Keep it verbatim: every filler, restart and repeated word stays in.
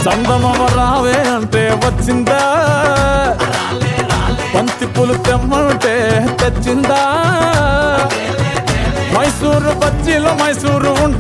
చందమామ రావే అంటే వచ్చిందా, బంతి పూలు తెమ్మంటే తెచ్చిందా, మైసూరు బజ్జీలో మైసూరు ఉంట